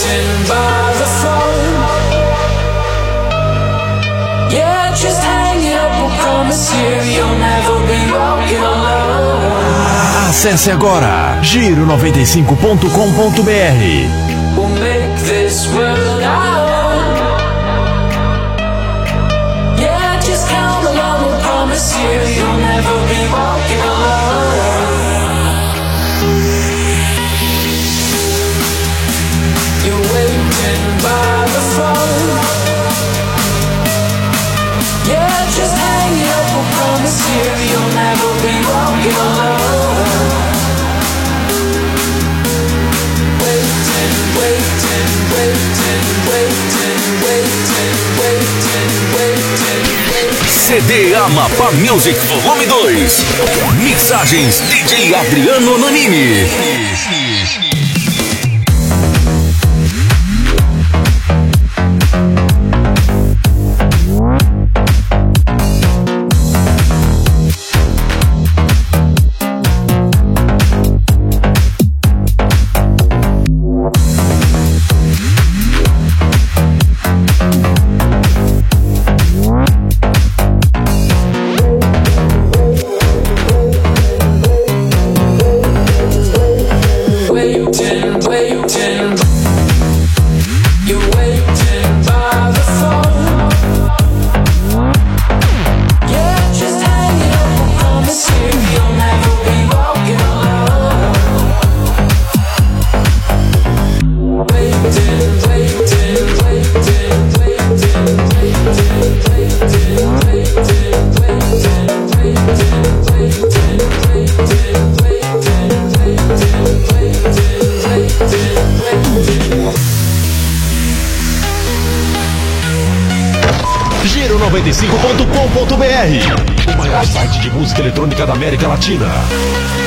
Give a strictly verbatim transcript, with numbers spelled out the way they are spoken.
waiting by the phone. Yeah, just hang it up, I promise you you'll never be walking alone. Acesse agora giro noventa e cinco ponto com ponto br. We'll make this world our own. Yeah, just count along, I promise you you'll never be walking alone. You're waiting by the phone. Yeah, just hang it up, I promise you you'll never be walking alone. Waiting, waiting, waiting, waiting, waiting, waiting, waiting, waiting. C D Amapá Music Volume dois. Mixagens D J Adriano Nanini. giro noventa e cinco ponto com ponto br, o maior site de música eletrônica da América Latina.